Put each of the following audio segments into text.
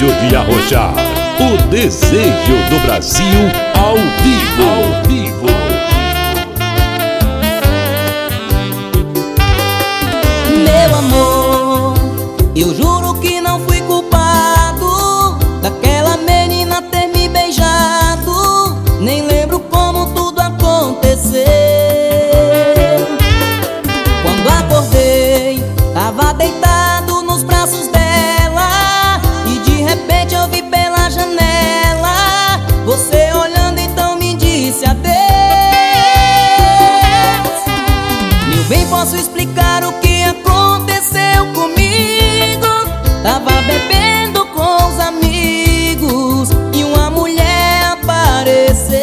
desejo de arrochar, o desejo do Brasil ao vivo. Ao vivo. Meu amor, eu juro que não fui culpado daquela menina ter me beijado. Nem lembro como tudo aconteceu. Quando acordei, tava deitado nos braços dela, e de repente eu vi pela janela você olhando, então me disse adeus. Meu bem, posso explicar o que aconteceu comigo? Tava bebendo com os amigos e uma mulher apareceu.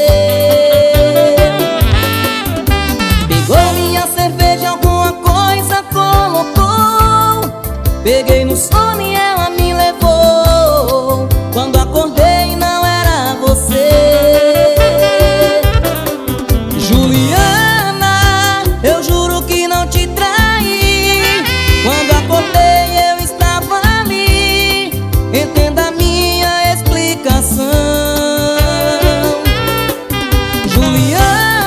Pegou minha cerveja, alguma coisa colocou. Peguei no sono e ela me levou. Quando acordei não era você. Juliana, eu juro que não te traí. Quando acordei eu estava ali. Entenda a minha explicação. Juliana,